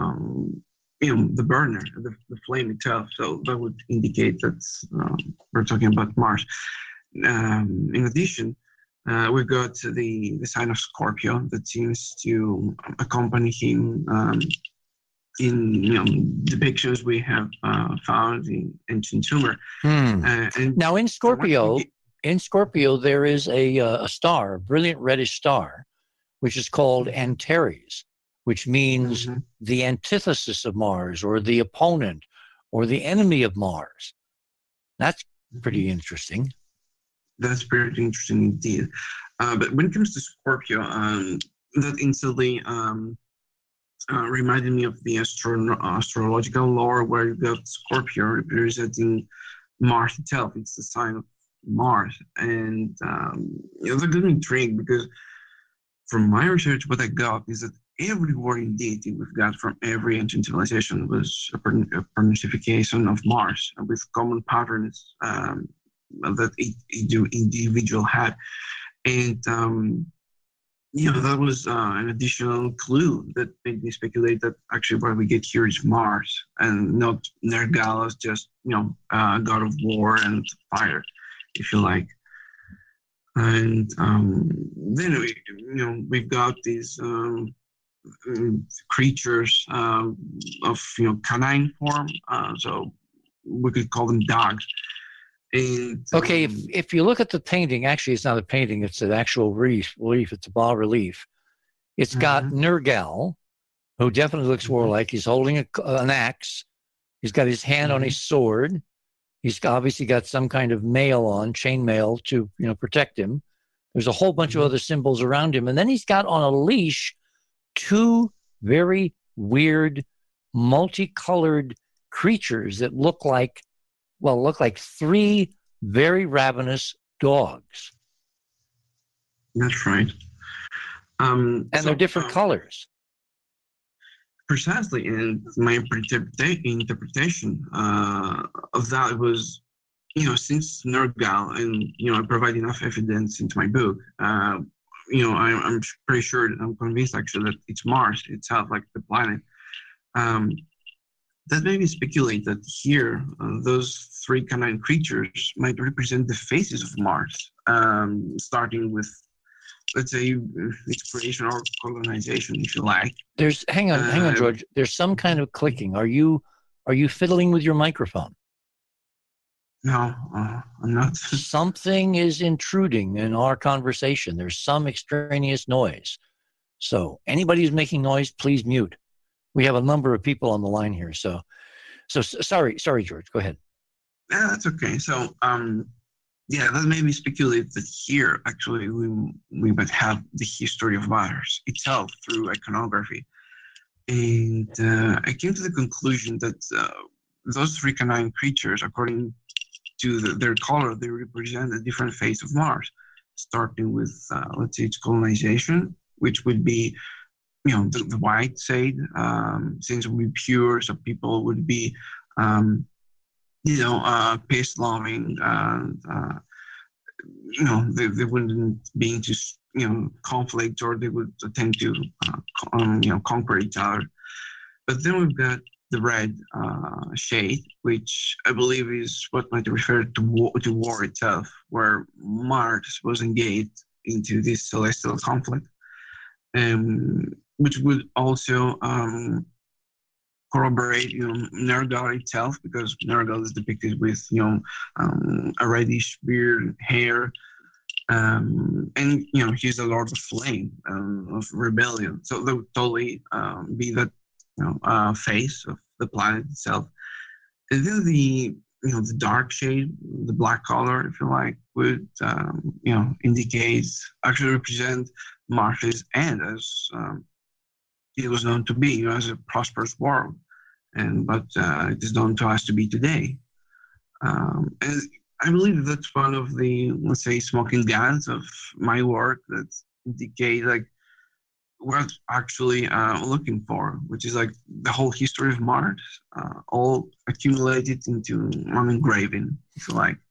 the burner, the flame itself. So that would indicate that we're talking about Mars. In addition, we've got the sign of Scorpio that seems to accompany him in depictions we have found in ancient Sumer. And Now, in from what we Scorpio, there is a star, a brilliant reddish star, which is called Antares, which means Mhm. the antithesis of Mars, or the opponent, or the enemy of Mars. That's pretty interesting. That's very interesting indeed. But when it comes to Scorpio, that instantly reminded me of the astrological lore, where you got Scorpio representing Mars itself. It's the sign of Mars, and it's a good intrigue because from my research, what I got is that every warring deity we've got from every ancient civilization was a personification of Mars, with common patterns that each individual had. And that was an additional clue that made me speculate that actually what we get here is Mars and not Nergal as just god of war and fire, if you like. And then we've got these creatures of canine form, so we could call them dogs. And Okay, if you look at the painting, actually, it's not a painting; it's an actual relief. It's a bas relief. It's got Nergal, who definitely looks warlike. He's holding an axe. He's got his hand on his sword. He's obviously got some kind of mail on, chainmail to protect him. There's a whole bunch of other symbols around him, and then he's got on a leash two very weird, multicolored creatures that look like three very ravenous dogs. That's right. And they're different colors. Precisely. And my interpretation of that was, since Nergal, and, I provide enough evidence into my book, I'm pretty sure, I'm convinced actually that it's Mars itself, like the planet. That made me speculate that here, those three canine creatures might represent the faces of Mars, starting with, let's say, its creation or colonization, if you like. Hang on, George. There's some kind of clicking. Are you fiddling with your microphone? No, I'm not. Something is intruding in our conversation. There's some extraneous noise. So anybody who's making noise, please mute. We have a number of people on the line here. So sorry, George. Go ahead. Yeah, that's okay. So, that made me speculate that here, actually, we might have the history of Mars itself through iconography. And I came to the conclusion that those three canine creatures, according to their color, they represent a different face of Mars, starting with, let's say, its colonization, which would be the white side, things would be pure, so people would be, um, peace loving, they wouldn't be into, conflict, or they would tend to, conquer each other. But then we've got the red shade, which I believe is what might refer to war itself, where Mars was engaged into this celestial conflict, which would also corroborate, Nergal itself, because Nergal is depicted with, a reddish beard, hair, and he's the Lord of Flame, of rebellion. So that would totally be that face of the planet itself. And then the dark shade, the black color, if you like, would indicate, actually represent Mars's end, as it was known to be, as a prosperous world, but it is known to us to be today. And I believe that's one of the, let's say, smoking guns of my work that indicate like what actually looking for, which is like the whole history of Mars, all accumulated into one engraving, if you like.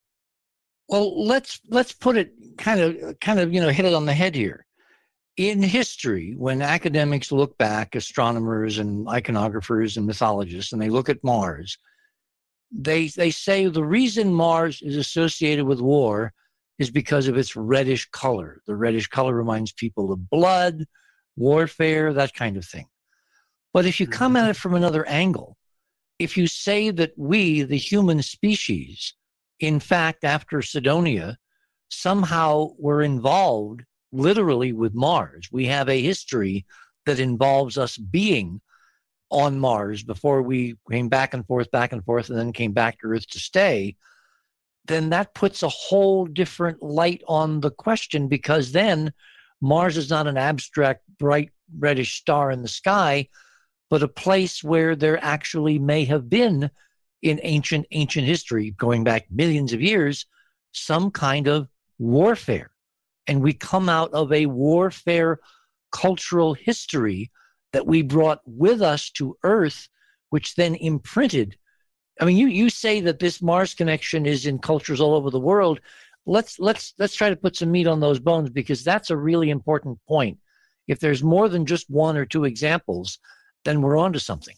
Well, let's put it kind of hit it on the head here. In history, when academics look back, astronomers and iconographers and mythologists, and they look at Mars, they say the reason Mars is associated with war is because of its reddish color. The reddish color reminds people of blood, warfare, that kind of thing. But if you come at it from another angle, if you say that we, the human species, in fact, after Cydonia, somehow were involved literally with Mars, we have a history that involves us being on Mars before we came back and forth, and then came back to Earth to stay, then that puts a whole different light on the question, because then Mars is not an abstract, bright, reddish star in the sky, but a place where there actually may have been, in ancient history, going back millions of years, some kind of warfare. And we come out of a warfare cultural history that we brought with us to Earth, which then imprinted. I mean, you say that this Mars connection is in cultures all over the world. Let's try to put some meat on those bones, because that's a really important point. If there's more than just one or two examples, then we're onto something.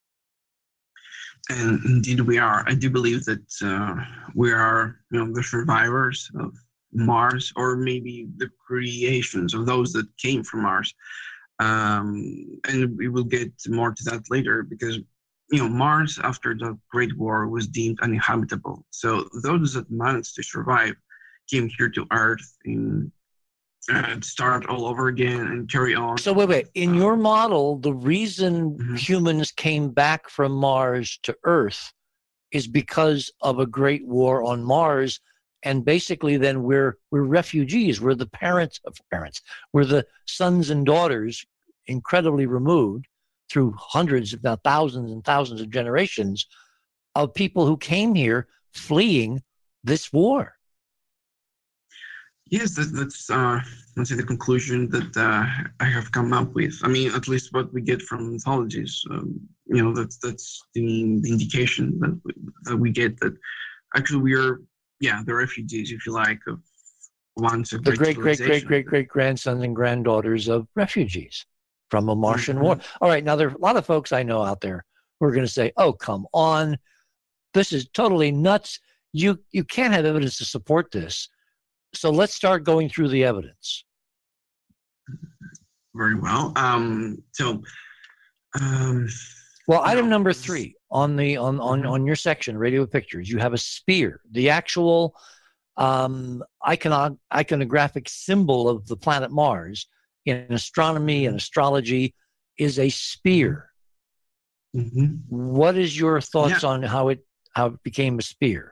And indeed we are. I do believe that we are, the survivors of Mars, or maybe the creations of those that came from Mars. And we will get more to that later, because Mars, after the Great War, was deemed uninhabitable. So those that managed to survive came here to Earth and start all over again and carry on. So wait. In your model, the reason humans came back from Mars to Earth is because of a great war on Mars. And basically then we're refugees. We're the parents. We're the sons and daughters, incredibly removed through hundreds, if not thousands and thousands of generations, of people who came here fleeing this war. Yes, that's let's say the conclusion that I have come up with. I mean, at least what we get from mythologies. That's the indication that we get, that actually we are, the refugees, if you like, of once a the great grandsons and granddaughters of refugees from a Martian war. All right, now there are a lot of folks I know out there who are going to say, "Oh, come on, this is totally nuts. You can't have evidence to support this." So let's start going through the evidence. Very well. Well, item number 3 on your section, radio pictures, you have a spear. The actual iconographic symbol of the planet Mars in astronomy and astrology is a spear. What is your thoughts on how it became a spear?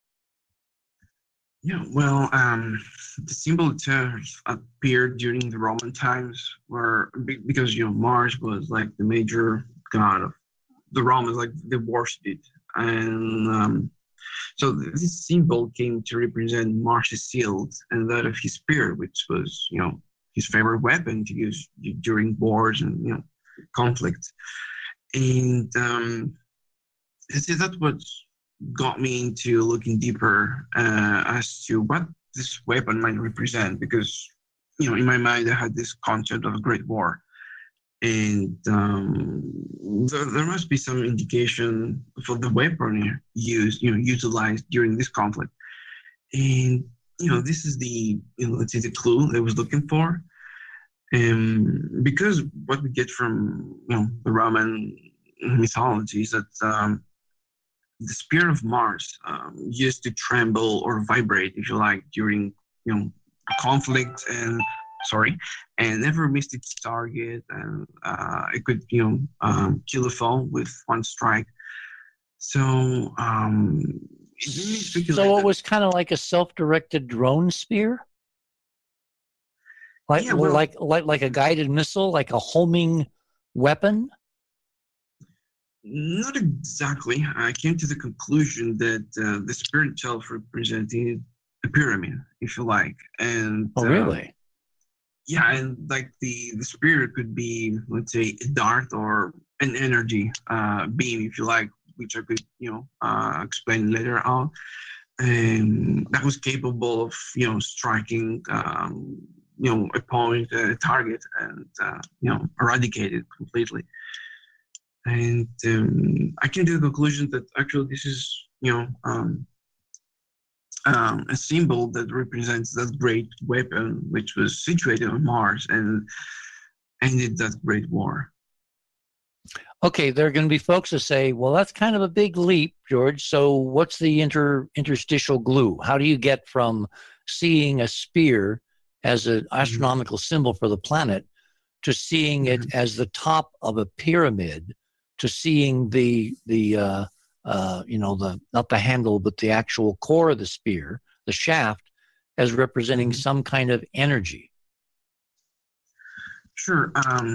Yeah, well, the symbol itself appeared during the Roman times, because Mars was like the major god of the Romans, like they worshipped it, and so this symbol came to represent Mars' shield and that of his spear, which was his favorite weapon to use during wars and conflicts. And that's what got me into looking deeper as to what this weapon might represent, because in my mind I had this concept of a great war, and there must be some indication for the weapon utilized during this conflict. And this is the let's say the clue I was looking for, because what we get from the Roman mythology is that the spear of Mars used to tremble or vibrate, if you like, during conflict, and never missed its target, and it could kill a foe with one strike. So so it was kind of like a self-directed drone spear, like like a guided missile, like a homing weapon. Not exactly. I came to the conclusion that the spear itself represented a pyramid, if you like, and really? Yeah, and like the spear could be, let's say, a dart or an energy beam, if you like, which I could explain later on, and that was capable of striking a point, a target, and eradicate it completely. And I came to the conclusion that actually this is a symbol that represents that great weapon which was situated on Mars and ended that great war. Okay, there are going to be folks that say, well, that's kind of a big leap, George. So what's the interstitial glue? How do you get from seeing a spear as an astronomical symbol for the planet to seeing it as the top of a pyramid, to seeing the not the handle, but the actual core of the spear, the shaft, as representing some kind of energy? Sure.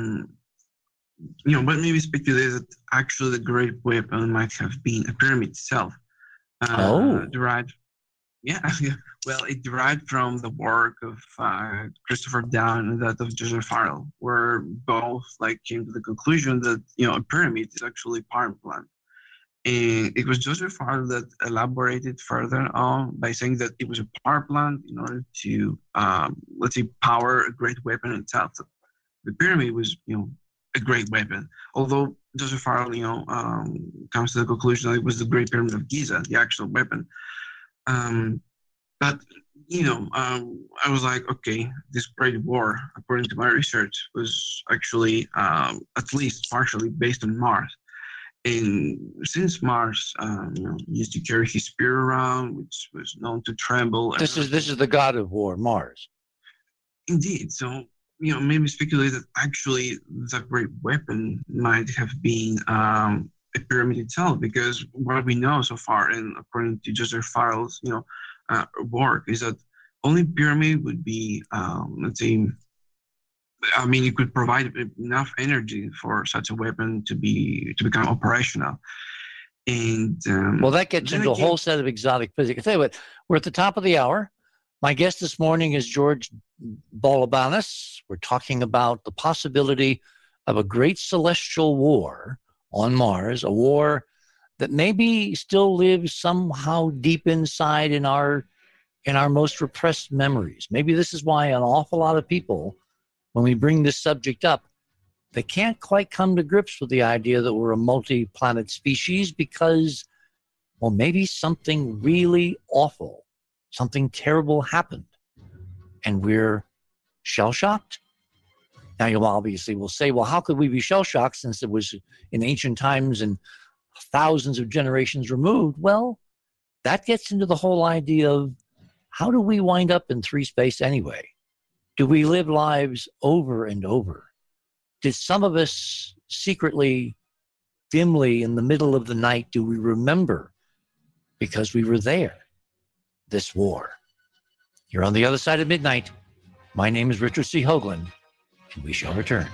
What made me speculate that actually the great weapon might have been a pyramid itself. Derived. Yeah, well, it derived from the work of Christopher Down and that of Joseph Farrell, where both came to the conclusion that a pyramid is actually a power plant. And it was Joseph Farrell that elaborated further on by saying that it was a power plant in order to, let's say, power a great weapon itself. So the pyramid was, a great weapon. Although Joseph Farrell, comes to the conclusion that it was the Great Pyramid of Giza, the actual weapon. But I was like, okay, this great war, according to my research, was actually at least partially based on Mars. And since Mars, used to carry his spear around, which was known to tremble. This is the god of war, Mars. Indeed. So made me speculate that actually the great weapon might have been a pyramid itself, because what we know so far, and according to Joseph Farrell's work, is that only pyramid would be, let's say, it could provide enough energy for such a weapon to become operational. And well, that gets into a whole set of exotic physics. I tell you what, we're at the top of the hour. My guest this morning is George Balabanis. We're talking about the possibility of a great celestial war on Mars, a war that maybe still lives somehow deep inside in our most repressed memories. Maybe this is why an awful lot of people, when we bring this subject up, they can't quite come to grips with the idea that we're a multi-planet species because, well, maybe something really awful, something terrible happened, and we're shell-shocked. Now, you obviously will say, well, how could we be shell-shocked since it was in ancient times and thousands of generations removed? Well, that gets into the whole idea of how do we wind up in three space anyway? Do we live lives over and over? Did some of us secretly, dimly, in the middle of the night, do we remember because we were there, this war? You're on the other side of midnight. My name is Richard C. Hoagland, and we shall return.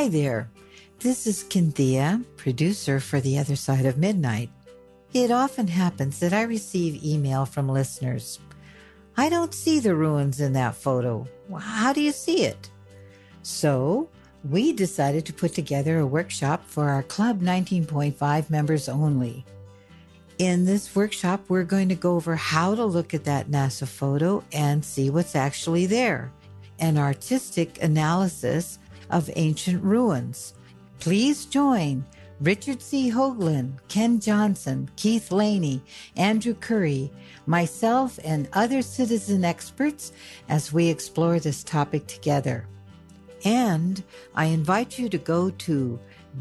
Hi there. This is Cynthia, producer for The Other Side of Midnight. It often happens that I receive email from listeners. I don't see the ruins in that photo. How do you see it? So we decided to put together a workshop for our Club 19.5 members only. In this workshop, we're going to go over how to look at that NASA photo and see what's actually there, an artistic analysis of ancient ruins. Please join Richard C. Hoagland, Ken Johnson, Keith Laney, Andrew Curry, myself, and other citizen experts as we explore this topic together. And I invite you to go to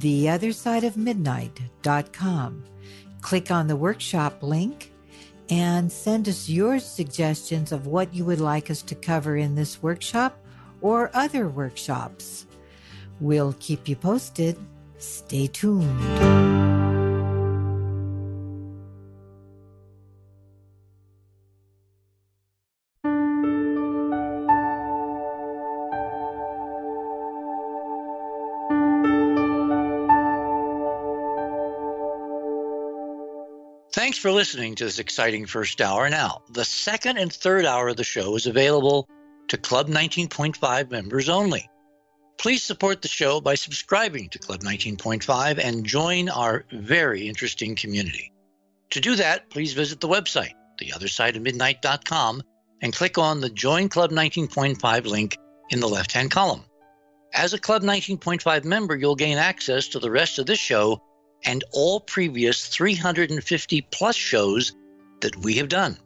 theothersideofmidnight.com. Click on the workshop link and send us your suggestions of what you would like us to cover in this workshop or other workshops. We'll keep you posted. Stay tuned. Thanks for listening to this exciting first hour. Now, the second and third hour of the show is available to Club 19.5 members only. Please support the show by subscribing to Club 19.5 and join our very interesting community. To do that, please visit the website, theothersideofmidnight.com, and click on the Join Club 19.5 link in the left-hand column. As a Club 19.5 member, you'll gain access to the rest of this show and all previous 350-plus shows that we have done.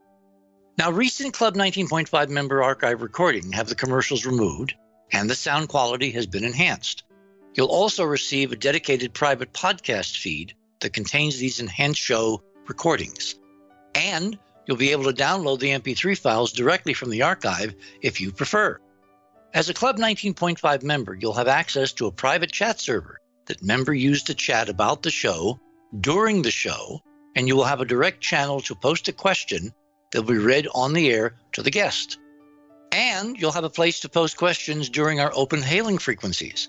Now, recent Club 19.5 member archive recordings have the commercials removed, and the sound quality has been enhanced. You'll also receive a dedicated private podcast feed that contains these enhanced show recordings. And you'll be able to download the MP3 files directly from the archive if you prefer. As a Club 19.5 member, you'll have access to a private chat server that members use to chat about the show during the show, and you will have a direct channel to post a question that will be read on the air to the guest. And you'll have a place to post questions during our open hailing frequencies.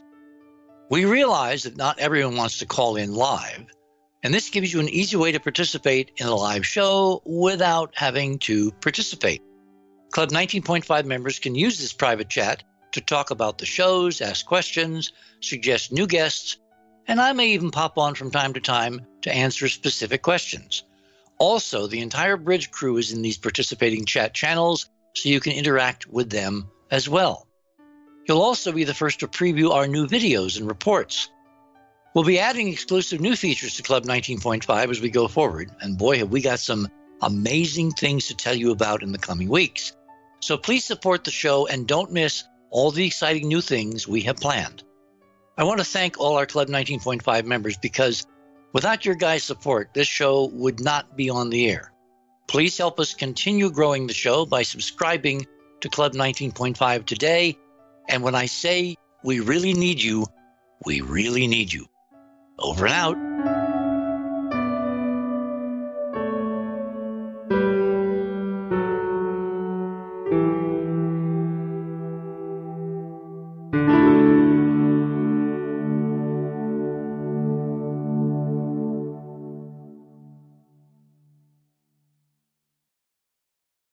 We realize that not everyone wants to call in live, and this gives you an easy way to participate in a live show without having to participate. Club 19.5 members can use this private chat to talk about the shows, ask questions, suggest new guests, and I may even pop on from time to time to answer specific questions. Also, the entire Bridge crew is in these participating chat channels, so you can interact with them as well. You'll also be the first to preview our new videos and reports. We'll be adding exclusive new features to Club 19.5 as we go forward, and boy, have we got some amazing things to tell you about in the coming weeks. So please support the show and don't miss all the exciting new things we have planned. I want to thank all our Club 19.5 members because without your guys' support, this show would not be on the air. Please help us continue growing the show by subscribing to Club 19.5 today. And when I say we really need you, we really need you. Over and out.